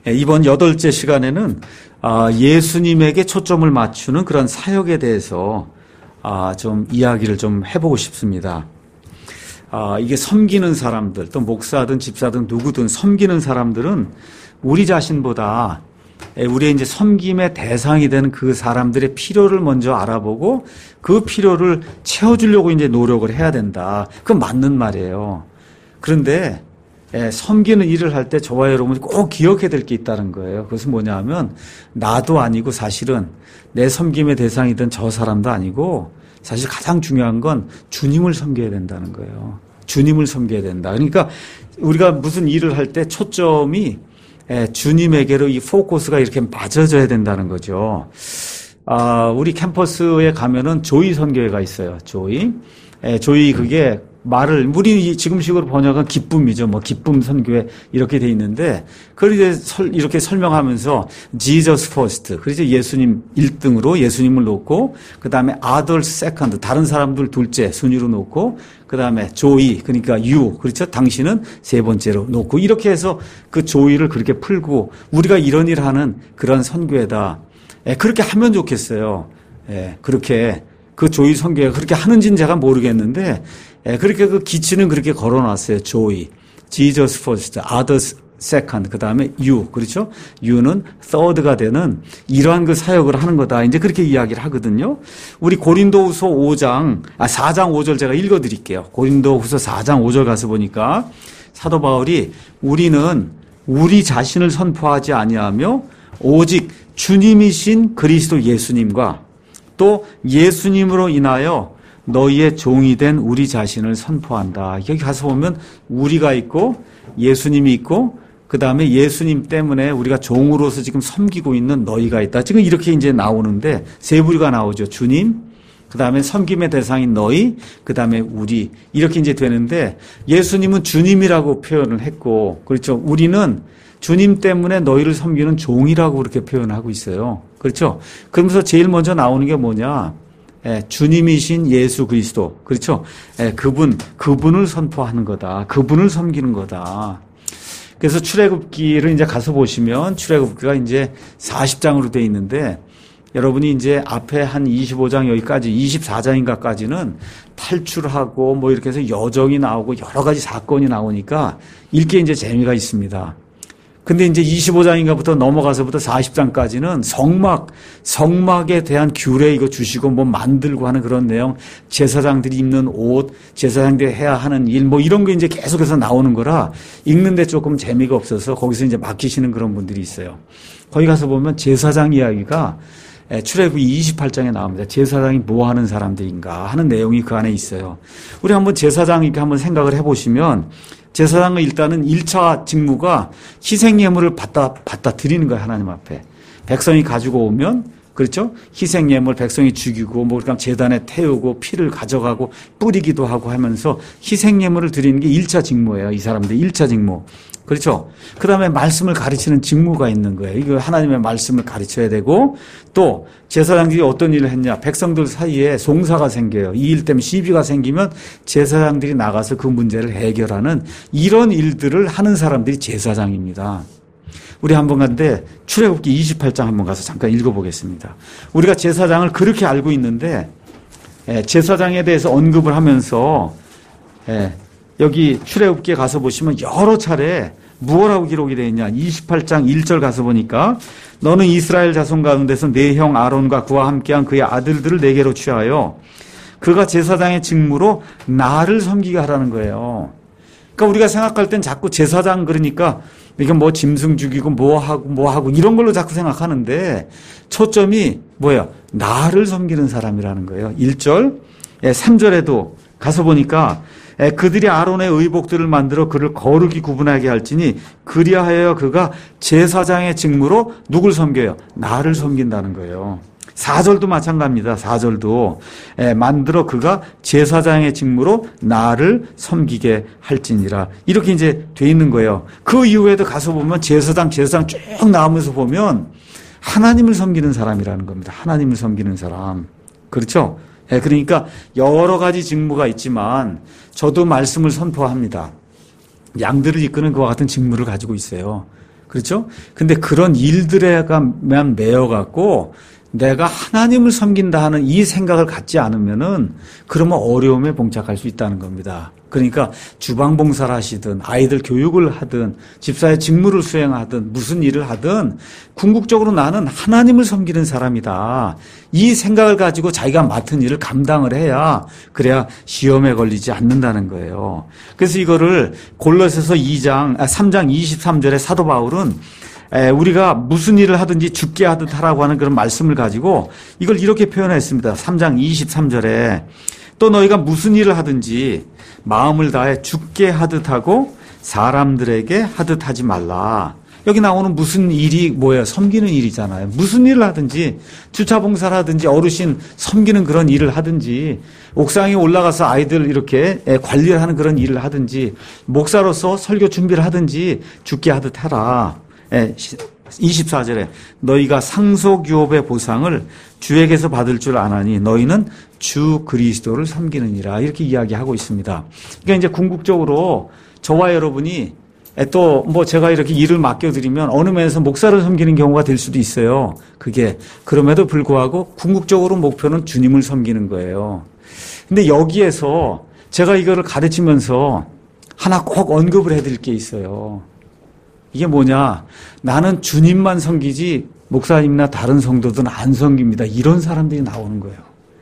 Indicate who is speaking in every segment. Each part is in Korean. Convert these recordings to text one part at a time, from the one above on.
Speaker 1: 이번 8째 시간에는 예수님에게 초점을 맞추는 그런 사역에 대해서 좀 이야기를 좀 해보고 싶습니다. 이게 섬기는 사람들, 또 목사든 집사든 누구든 섬기는 사람들은 우리 자신보다 우리의 이제 섬김의 대상이 되는 그 사람들의 필요를 먼저 알아보고 그 필요를 채워주려고 이제 노력을 해야 된다. 그건 맞는 말이에요. 그런데 섬기는 일을 할 때 저와 여러분이 꼭 기억해야 될 게 있다는 거예요. 그것은 뭐냐 하면 나도 아니고 사실은 내 섬김의 대상이 된 저 사람도 아니고 사실 가장 중요한 건 주님을 섬겨야 된다는 거예요. 주님을 섬겨야 된다. 그러니까 우리가 무슨 일을 할 때 초점이 주님에게로 이 포커스가 이렇게 맞아져야 된다는 거죠. 우리 캠퍼스에 가면은 조이 선교회가 있어요. 조이. 조이 그게 말을 우리 지금식으로 번역은 기쁨이죠. 뭐 기쁨 선교회 이렇게 돼 있는데 그걸 이제 이렇게 설명하면서 Jesus first. 그래서 예수님 1등으로 예수님을 놓고 그다음에 others second. 다른 사람들 둘째 순위로 놓고 그다음에 조이 그러니까 you. 그렇죠? 당신은 세 번째로 놓고 이렇게 해서 그 조이를 그렇게 풀고 우리가 이런 일을 하는 그런 선교회다. 그렇게 하면 좋겠어요. 그렇게 그 조이 선교회가 그렇게 하는지는 제가 모르겠는데 그렇게 그 기치는 그렇게 걸어놨어요. 조이, Jesus first, others second, 그 다음에 you, 그렇죠? you는 third가 되는 이러한 그 사역을 하는 거다. 이제 그렇게 이야기를 하거든요. 우리 고린도후서 4장 5절 제가 읽어드릴게요. 고린도후서 4장 5절 가서 보니까 사도 바울이 우리는 우리 자신을 선포하지 아니하며 오직 주님이신 그리스도 예수님과 또 예수님으로 인하여 너희의 종이 된 우리 자신을 선포한다. 여기 가서 보면 우리가 있고 예수님이 있고 그 다음에 예수님 때문에 우리가 종으로서 지금 섬기고 있는 너희가 있다. 지금 이렇게 이제 나오는데 세 부류가 나오죠. 주님, 그 다음에 섬김의 대상인 너희, 그 다음에 우리 이렇게 이제 되는데 예수님은 주님이라고 표현을 했고 그렇죠. 우리는 주님 때문에 너희를 섬기는 종이라고 그렇게 표현하고 있어요. 그렇죠. 그러면서 제일 먼저 나오는 게 뭐냐? 주님이신 예수 그리스도. 그렇죠. 그분을 선포하는 거다. 그분을 섬기는 거다. 그래서 출애굽기를 이제 가서 보시면 출애굽기가 이제 40장으로 되어 있는데 여러분이 이제 앞에 한 25장 여기까지 24장인가까지는 탈출하고 뭐 이렇게 해서 여정이 나오고 여러 가지 사건이 나오니까 읽기에 이제 재미가 있습니다. 근데 이제 25장인가부터 넘어가서부터 40장까지는 성막에 대한 규례 이거 주시고 뭐 만들고 하는 그런 내용, 제사장들이 입는 옷, 제사장들이 해야 하는 일 뭐 이런 게 이제 계속해서 나오는 거라 읽는데 조금 재미가 없어서 거기서 이제 막히시는 그런 분들이 있어요. 거기 가서 보면 제사장 이야기가 출애굽기 28장에 나옵니다. 제사장이 뭐 하는 사람들인가 하는 내용이 그 안에 있어요. 우리 한번 제사장 이렇게 한번 생각을 해보시면 제사장은 일단은 1차 직무가 희생 예물을 받다 드리는 거예요. 하나님 앞에. 백성이 가지고 오면 그렇죠? 희생 예물 백성이 죽이고 뭐 그러니까 제단에 태우고 피를 가져가고 뿌리기도 하고 하면서 희생 예물을 드리는 게 1차 직무예요. 이 사람들 1차 직무. 그렇죠? 그다음에 말씀을 가르치는 직무가 있는 거예요. 이거 하나님의 말씀을 가르쳐야 되고 또 제사장들이 어떤 일을 했냐? 백성들 사이에 송사가 생겨요. 이 일 때문에 시비가 생기면 제사장들이 나가서 그 문제를 해결하는 이런 일들을 하는 사람들이 제사장입니다. 우리 한번 갔는데 출애굽기 28장 한번 가서 잠깐 읽어보겠습니다. 우리가 제사장을 그렇게 알고 있는데 제사장에 대해서 언급을 하면서 여기 출애굽기에 가서 보시면 여러 차례 무엇라고 기록이 되어 있냐. 28장 1절 가서 보니까 너는 이스라엘 자손 가운데서 내 형 아론과 그와 함께한 그의 아들들을 내게로 취하여 그가 제사장의 직무로 나를 섬기게 하라는 거예요. 그러니까 우리가 생각할 땐 자꾸 제사장 그러니까 이게 뭐 짐승 죽이고 뭐 하고 이런 걸로 자꾸 생각하는데 초점이 뭐예요? 나를 섬기는 사람이라는 거예요. 1절, 3절에도 가서 보니까 그들이 아론의 의복들을 만들어 그를 거룩히 구분하게 할지니 그리하여 그가 제사장의 직무로 누굴 섬겨요? 나를 섬긴다는 거예요. 4절도 마찬가지입니다. 4절도 만들어 그가 제사장의 직무로 나를 섬기게 할지니라. 이렇게 이제 돼 있는 거예요. 그 이후에도 가서 보면 제사장 쭉 나오면서 보면 하나님을 섬기는 사람이라는 겁니다. 하나님을 섬기는 사람. 그렇죠? 그러니까 여러 가지 직무가 있지만 저도 말씀을 선포합니다. 양들을 이끄는 그와 같은 직무를 가지고 있어요. 그렇죠? 근데 그런 일들에만 매여갖고 내가 하나님을 섬긴다 하는 이 생각을 갖지 않으면은 그러면 어려움에 봉착할 수 있다는 겁니다. 그러니까 주방 봉사를 하시든 아이들 교육을 하든 집사의 직무를 수행하든 무슨 일을 하든 궁극적으로 나는 하나님을 섬기는 사람이다. 이 생각을 가지고 자기가 맡은 일을 감당을 해야 그래야 시험에 걸리지 않는다는 거예요. 그래서 이거를 골로새서 3장 23절에 사도 바울은 우리가 무슨 일을 하든지 죽게 하듯 하라고 하는 그런 말씀을 가지고 이걸 이렇게 표현했습니다. 3장 23절에 또 너희가 무슨 일을 하든지 마음을 다해 죽게 하듯 하고 사람들에게 하듯 하지 말라. 여기 나오는 무슨 일이 뭐예요? 섬기는 일이잖아요. 무슨 일을 하든지 주차 봉사를 하든지 어르신 섬기는 그런 일을 하든지 옥상에 올라가서 아이들 이렇게 관리를 하는 그런 일을 하든지 목사로서 설교 준비를 하든지 죽게 하듯 하라. 24절에 너희가 상속유업의 보상을 주에게서 받을 줄 아나니 너희는 주 그리스도를 섬기느니라 이렇게 이야기하고 있습니다. 그러니까 이제 궁극적으로 저와 여러분이 또 뭐 제가 이렇게 일을 맡겨드리면 어느 면에서 목사를 섬기는 경우가 될 수도 있어요. 그게 그럼에도 불구하고 궁극적으로 목표는 주님을 섬기는 거예요. 근데 여기에서 제가 이거를 가르치면서 하나 꼭 언급을 해드릴 게 있어요. 이게 뭐냐? 나는 주님만 섬기지 목사님이나 다른 성도들은 안 섬깁니다. 이런 사람들이 나오는 거예요.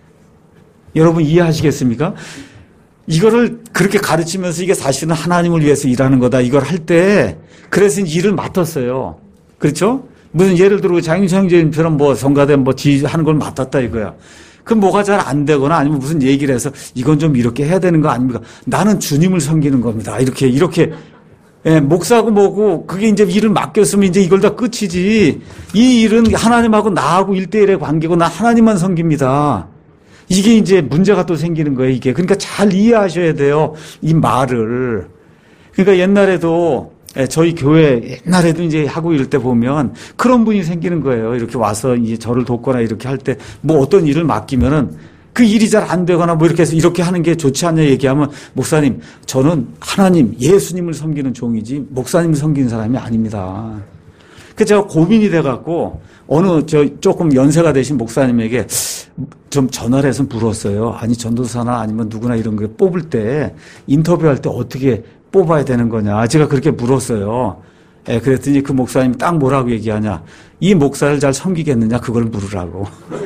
Speaker 1: 여러분 이해하시겠습니까? 이거를 그렇게 가르치면서 이게 사실은 하나님을 위해서 일하는 거다. 이걸 할 때 그래서 일을 맡았어요. 그렇죠? 무슨 예를 들어 장윤철 형제님처럼 뭐 성가대 뭐 지휘하는 걸 맡았다 이거야. 그럼 뭐가 잘 안 되거나 아니면 무슨 얘기를 해서 이건 좀 이렇게 해야 되는 거 아닙니까? 나는 주님을 섬기는 겁니다. 이렇게 목사고 뭐고 그게 이제 일을 맡겼으면 이제 이걸 다 끝이지. 이 일은 하나님하고 나하고 1대1의 관계고 나 하나님만 섬깁니다. 이게 이제 문제가 또 생기는 거예요, 이게. 그러니까 잘 이해하셔야 돼요, 이 말을. 그러니까 옛날에도 저희 교회 옛날에도 이제 하고 이럴 때 보면 그런 분이 생기는 거예요. 이렇게 와서 이제 저를 돕거나 이렇게 할 때 뭐 어떤 일을 맡기면은 그 일이 잘 안 되거나 뭐 이렇게 해서 이렇게 하는 게 좋지 않냐 얘기하면 목사님, 저는 하나님, 예수님을 섬기는 종이지 목사님을 섬기는 사람이 아닙니다. 그래서 제가 고민이 돼갖고 어느 조금 연세가 되신 목사님에게 좀 전화를 해서 물었어요. 아니 전도사나 아니면 누구나 이런 거 뽑을 때 인터뷰할 때 어떻게 뽑아야 되는 거냐. 제가 그렇게 물었어요. 그랬더니 그 목사님이 딱 뭐라고 얘기하냐. 이 목사를 잘 섬기겠느냐 그걸 물으라고.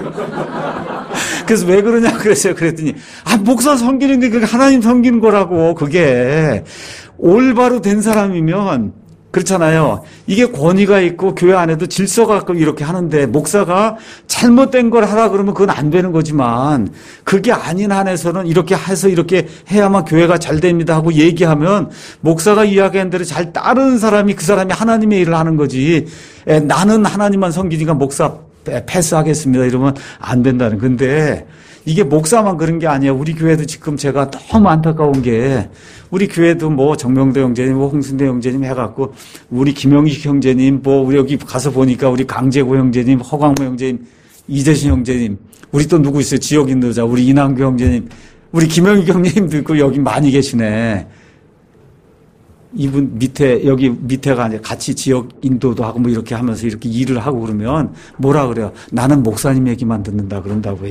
Speaker 1: 그래서 왜 그러냐 그랬어요. 그랬더니 목사 섬기는 게 그게 하나님 섬기는 거라고. 그게 올바로 된 사람이면 그렇잖아요. 이게 권위가 있고 교회 안에도 질서가 있고 이렇게 하는데 목사가 잘못된 걸 하라 그러면 그건 안 되는 거지만 그게 아닌 한에서는 이렇게 해서 이렇게 해야만 교회가 잘 됩니다 하고 얘기하면 목사가 이야기한 대로 잘 따르는 사람이 그 사람이 하나님의 일을 하는 거지. 나는 하나님만 섬기니까 목사 패스하겠습니다 이러면 안 된다는. 근데 이게 목사만 그런 게 아니에요. 우리 교회도 지금 제가 너무 안타까운 게 우리 교회도 뭐 정명대 형제님, 뭐 홍순대 형제님 해갖고 우리 김영식 형제님, 뭐 우리 여기 가서 보니까 우리 강재구 형제님, 허광모 형제님, 이재신 형제님, 우리 또 누구 있어요? 지역 인도자, 우리 이남규 형제님, 우리 김영익 형제님도 있고 여기 많이 계시네. 이분 여기 밑에가 이제 같이 지역 인도도 하고 뭐 이렇게 하면서 이렇게 일을 하고 그러면 뭐라 그래요? 나는 목사님 얘기만 듣는다 그런다고요.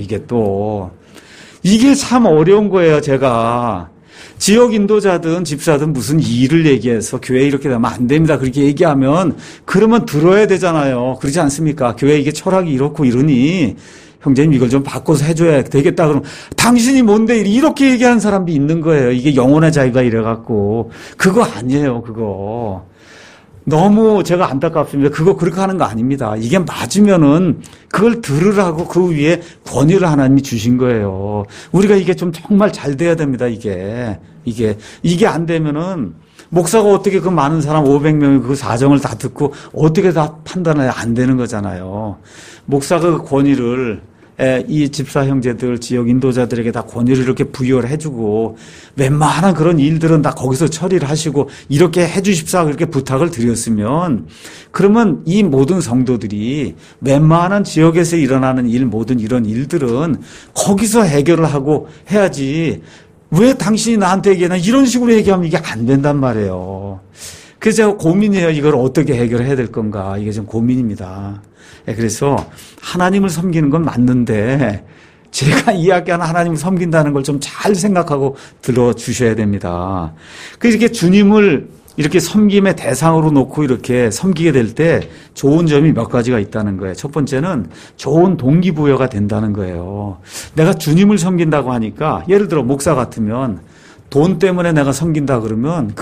Speaker 1: 이게 참 어려운 거예요, 제가. 지역 인도자든 집사든 무슨 일을 얘기해서 교회 이렇게 되면 안 됩니다. 그렇게 얘기하면 그러면 들어야 되잖아요. 그러지 않습니까? 교회 이게 철학이 이렇고 이러니 형제님 이걸 좀 바꿔서 해줘야 되겠다. 그러면 당신이 뭔데 이렇게 얘기하는 사람도 있는 거예요. 이게 영혼의 자유가 이래갖고. 그거 아니에요, 그거. 너무 제가 안타깝습니다. 그거 그렇게 하는 거 아닙니다. 이게 맞으면은 그걸 들으라고 그 위에 권위를 하나님이 주신 거예요. 우리가 이게 좀 정말 잘 돼야 됩니다, 이게 안 되면은 목사가 어떻게 그 많은 사람 500명이 그 사정을 다 듣고 어떻게 다 판단해야 안 되는 거잖아요. 목사가 그 권위를 이 집사 형제들, 지역 인도자들에게 다 권위를 이렇게 부여를 해주고 웬만한 그런 일들은 다 거기서 처리를 하시고 이렇게 해주십사 그렇게 부탁을 드렸으면 그러면 이 모든 성도들이 웬만한 지역에서 일어나는 일, 모든 이런 일들은 거기서 해결을 하고 해야지 왜 당신이 나한테 얘기하나 이런 식으로 얘기하면 이게 안 된단 말이에요. 그래서 제가 고민이에요. 이걸 어떻게 해결해야 될 건가. 이게 좀 고민입니다. 그래서 하나님을 섬기는 건 맞는데 제가 이야기하는 하나님을 섬긴다는 걸 좀 잘 생각하고 들어주셔야 됩니다. 그래서 이렇게 주님을 이렇게 섬김의 대상으로 놓고 이렇게 섬기게 될 때 좋은 점이 몇 가지가 있다는 거예요. 첫 번째는 좋은 동기부여가 된다는 거예요. 내가 주님을 섬긴다고 하니까 예를 들어 목사 같으면 돈 때문에 내가 섬긴다 그러면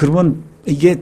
Speaker 1: 이게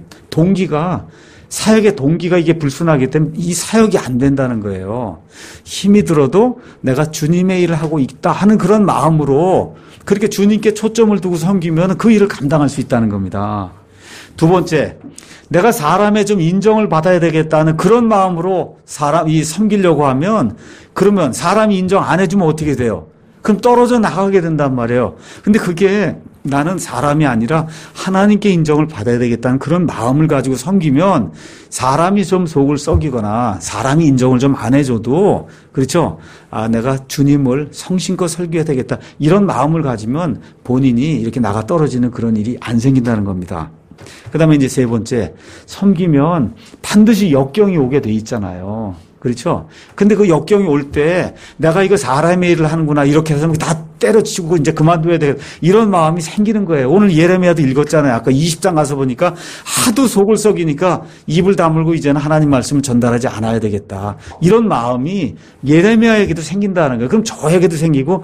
Speaker 1: 동기가 사역의 동기가 이게 불순하기 때문에 이 사역이 안 된다는 거예요. 힘이 들어도 내가 주님의 일을 하고 있다 하는 그런 마음으로 그렇게 주님께 초점을 두고 섬기면 그 일을 감당할 수 있다는 겁니다. 두 번째, 내가 사람의 좀 인정을 받아야 되겠다는 그런 마음으로 사람이 섬기려고 하면 그러면 사람이 인정 안 해주면 어떻게 돼요? 그럼 떨어져 나가게 된단 말이에요. 근데 그게 나는 사람이 아니라 하나님께 인정을 받아야 되겠다는 그런 마음을 가지고 섬기면 사람이 좀 속을 썩이거나 사람이 인정을 좀 안 해줘도 그렇죠. 내가 주님을 성심껏 섬겨야 되겠다. 이런 마음을 가지면 본인이 이렇게 나가 떨어지는 그런 일이 안 생긴다는 겁니다. 그 다음에 이제 세 번째, 섬기면 반드시 역경이 오게 돼 있잖아요. 그렇죠? 근데 그 역경이 올 때 내가 이거 사람의 일을 하는구나 이렇게 해서 다 때려치고 이제 그만둬야 돼. 이런 마음이 생기는 거예요. 오늘 예레미야도 읽었잖아요. 아까 20장 가서 보니까 하도 속을 썩이니까 입을 다물고 이제는 하나님 말씀을 전달하지 않아야 되겠다. 이런 마음이 예레미야에게도 생긴다는 거예요. 그럼 저에게도 생기고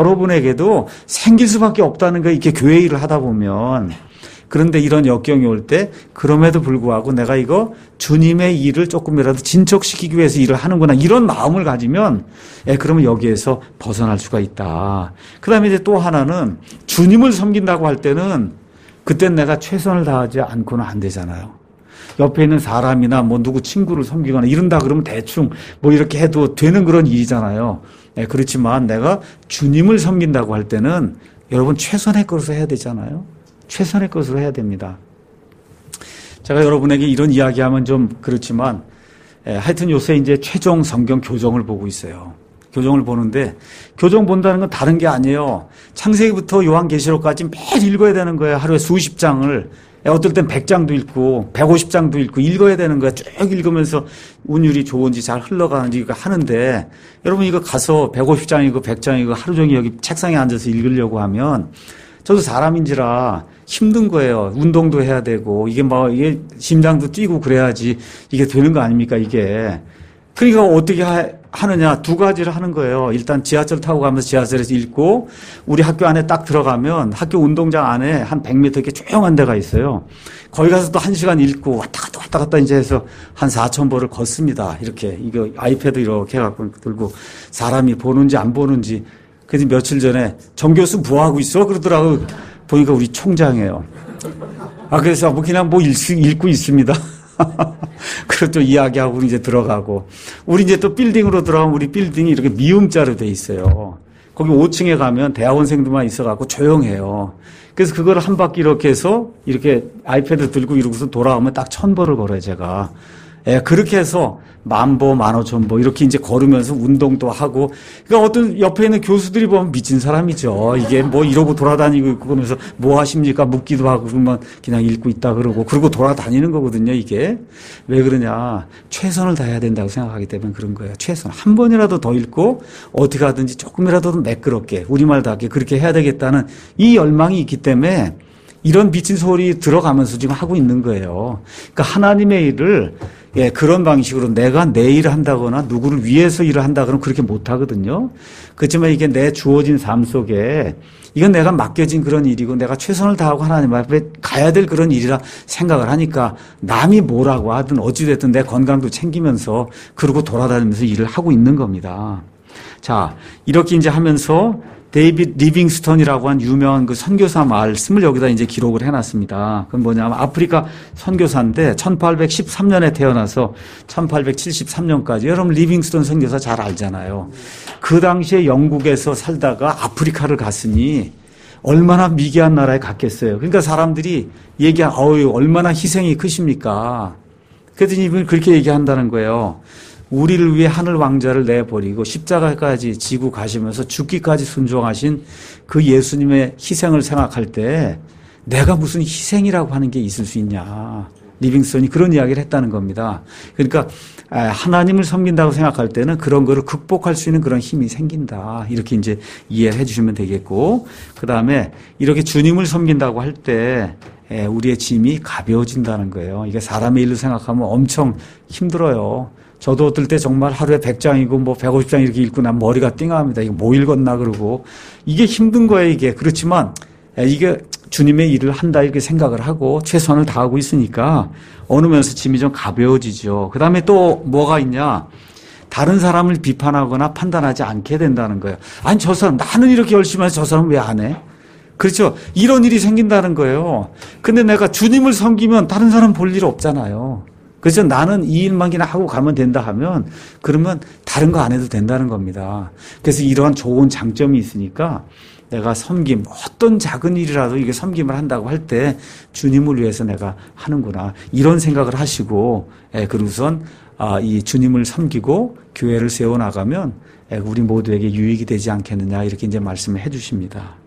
Speaker 1: 여러분에게도 생길 수밖에 없다는 거예요. 이렇게 교회 일을 하다 보면. 그런데 이런 역경이 올 때 그럼에도 불구하고 내가 이거 주님의 일을 조금이라도 진척시키기 위해서 일을 하는구나 이런 마음을 가지면 그러면 여기에서 벗어날 수가 있다. 그다음에 이제 또 하나는 주님을 섬긴다고 할 때는 그땐 내가 최선을 다하지 않고는 안 되잖아요. 옆에 있는 사람이나 뭐 누구 친구를 섬기거나 이런다 그러면 대충 뭐 이렇게 해도 되는 그런 일이잖아요. 그렇지만 내가 주님을 섬긴다고 할 때는 여러분 최선의 것으로 해야 되잖아요. 최선의 것으로 해야 됩니다. 제가 여러분에게 이런 이야기하면 좀 그렇지만 하여튼 요새 이제 최종 성경 교정을 보고 있어요. 교정을 보는데 교정 본다는 건 다른 게 아니에요. 창세기부터 요한계시록까지 매일 읽어야 되는 거예요. 하루에 수십 장을. 어떨 땐 100장도 읽고 150장도 읽고 읽어야 되는 거야. 쭉 읽으면서 운율이 좋은지 잘 흘러가는지 이거 하는데 여러분 이거 가서 150장이고 100장이고 하루 종일 여기 책상에 앉아서 읽으려고 하면 저도 사람인지라 힘든 거예요. 운동도 해야 되고 이게 심장도 뛰고 그래야지 이게 되는 거 아닙니까 이게. 그러니까 어떻게 하느냐 두 가지를 하는 거예요. 일단 지하철 타고 가면서 지하철에서 읽고 우리 학교 안에 딱 들어가면 학교 운동장 안에 한 100m 이렇게 조용한 데가 있어요. 거기 가서 또 1시간 읽고 왔다 갔다 이제 해서 한 4,000보를 걷습니다. 이렇게 이거 아이패드 이렇게 해갖고 들고 사람이 보는지 안 보는지. 그래서 며칠 전에 정교수 뭐 하고 있어? 그러더라고. 보니까 우리 총장이에요. 그래서 그냥 읽고 있습니다. 그리고 또 이야기하고 이제 들어가고. 우리 이제 또 빌딩으로 들어가면 우리 빌딩이 이렇게 미음자로 돼 있어요. 거기 5층에 가면 대학원생들만 있어갖고 조용해요. 그래서 그걸 한 바퀴 이렇게 해서 이렇게 아이패드 들고 이러고서 돌아오면 딱 1,000보를 걸어요, 제가. 그렇게 해서 10,000보, 15,000보 이렇게 이제 걸으면서 운동도 하고. 그러니까 어떤 옆에 있는 교수들이 보면 미친 사람이죠. 이게 뭐 이러고 돌아다니고 있고 그러면서 뭐 하십니까? 묻기도 하고 그러면 그냥 읽고 있다 그러고 돌아다니는 거거든요, 이게. 왜 그러냐. 최선을 다해야 된다고 생각하기 때문에 그런 거예요. 최선. 한 번이라도 더 읽고 어떻게 하든지 조금이라도 매끄럽게 우리말답게 그렇게 해야 되겠다는 이 열망이 있기 때문에 이런 미친 소리 들어가면서 지금 하고 있는 거예요. 그러니까 하나님의 일을 그런 방식으로 내가 내 일을 한다거나 누구를 위해서 일을 한다 그러면 그렇게 못 하거든요. 그렇지만 이게 내 주어진 삶 속에 이건 내가 맡겨진 그런 일이고 내가 최선을 다하고 하나님 앞에 가야 될 그런 일이라 생각을 하니까 남이 뭐라고 하든 어찌됐든 내 건강도 챙기면서 그러고 돌아다니면서 일을 하고 있는 겁니다. 자, 이렇게 이제 하면서 데이빗 리빙스턴이라고 한 유명한 그 선교사 말씀을 여기다 이제 기록을 해놨습니다. 그건 뭐냐면 아프리카 선교사인데 1813년에 태어나서 1873년까지 여러분 리빙스턴 선교사 잘 알잖아요. 그 당시에 영국에서 살다가 아프리카를 갔으니 얼마나 미개한 나라에 갔겠어요. 그러니까 사람들이 얼마나 희생이 크십니까? 그랬더니 이분이 그렇게 얘기한다는 거예요. 우리를 위해 하늘 왕자를 내버리고 십자가까지 지고 가시면서 죽기까지 순종하신 그 예수님의 희생을 생각할 때 내가 무슨 희생이라고 하는 게 있을 수 있냐. 리빙스턴이 그런 이야기를 했다는 겁니다. 그러니까 하나님을 섬긴다고 생각할 때는 그런 거를 극복할 수 있는 그런 힘이 생긴다. 이렇게 이제 이해를 해 주시면 되겠고, 그 다음에 이렇게 주님을 섬긴다고 할 때 우리의 짐이 가벼워진다는 거예요. 이게 사람의 일로 생각하면 엄청 힘들어요. 저도 어떨 때 정말 하루에 100장이고 뭐 150장 이렇게 읽고 나면 머리가 띵합니다. 이거 뭐 읽었나 그러고. 이게 힘든 거예요, 이게. 그렇지만 이게 주님의 일을 한다 이렇게 생각을 하고 최선을 다하고 있으니까 어느 면에서 짐이 좀 가벼워지죠. 그 다음에 또 뭐가 있냐. 다른 사람을 비판하거나 판단하지 않게 된다는 거예요. 아니, 저 사람, 나는 이렇게 열심히 해서 저 사람은 왜 안 해? 그렇죠. 이런 일이 생긴다는 거예요. 근데 내가 주님을 섬기면 다른 사람 볼 일 없잖아요. 그래서 나는 이 일만 그냥 하고 가면 된다 하면 그러면 다른 거 안 해도 된다는 겁니다. 그래서 이러한 좋은 장점이 있으니까 내가 섬김, 어떤 작은 일이라도 이게 섬김을 한다고 할 때 주님을 위해서 내가 하는구나. 이런 생각을 하시고, 그러고선 이 주님을 섬기고 교회를 세워나가면 우리 모두에게 유익이 되지 않겠느냐. 이렇게 이제 말씀을 해 주십니다.